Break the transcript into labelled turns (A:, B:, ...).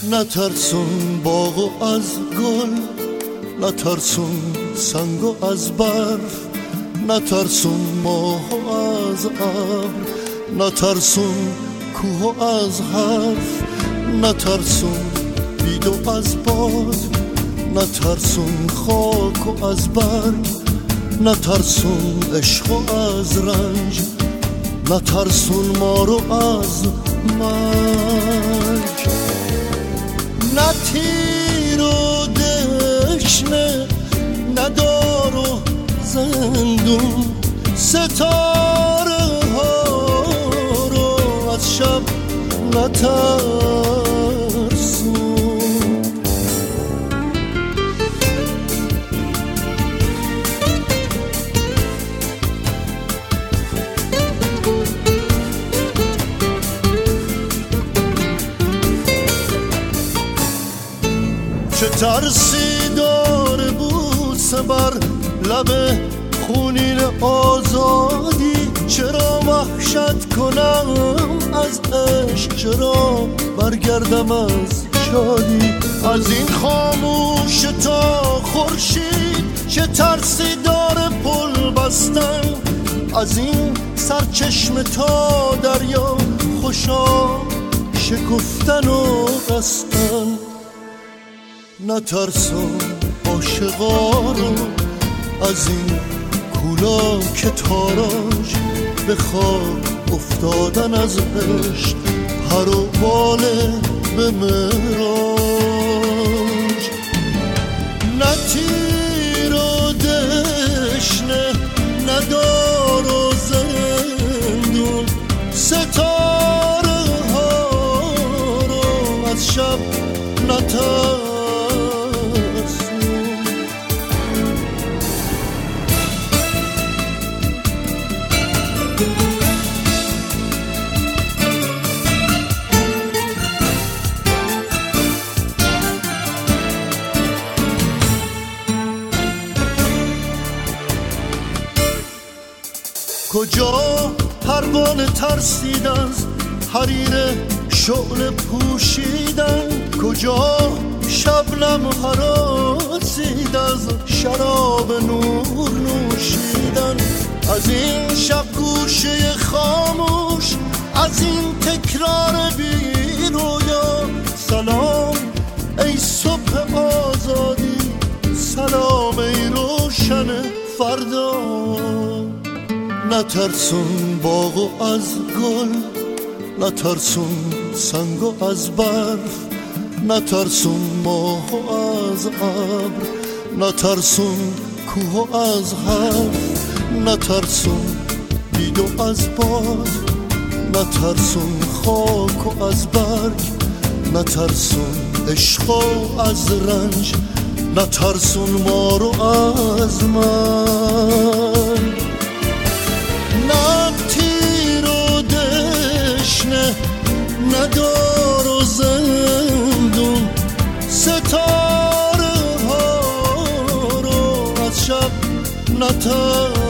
A: نترسون باغو از گل، نترسون سنگو از برف، نترسون ماهو از ابر، نترسون کوهو از حرف، نترسون بیدو از باد، نترسون خاکو از برگ، نترسون عشقو از رنج، نترسون مارو از مرگ. نه تیر و دشنه، نه دار و زندون، ستاره ها رو از شب نترسون. چه ترسی داره بوسه بر لب خونین آزادی، چرا وحشت کنم از عشق، چرا برگردم از شادی. از این خاموش تا خورشید چه ترسی داره پل بستن، از این سرچشمه تا دریا خوشا شکفتن و بستن. نترسون عاشقا رو از این کولا که تاراج، به خاک افتادن از عشق، پر و باله به معراج. نه تیر و دشنه، نه دار و زندون، ستاره ها رو از شب نترسون. کجا پروانه ترسید از حریر شعله پوشیدن، کجا شبنم هراسید از شراب نور نوشیدن. از این شب گوشه خاموش، از این تکرار بی رویا، سلام ای صبح آزادی، سلام ای روشن فردا. نترسون باغو از گل، نترسون سنگو از برف، نترسون ماهو از ابر، نترسون کوهو از حرف، نترسون بیدو از باد، نترسون خاکو از برگ، نترسون عشقو از رنج، نترسون مارو از من. نه تیر و دشنه، نه دار و زندون، ستاره ها رو از شب نترسون.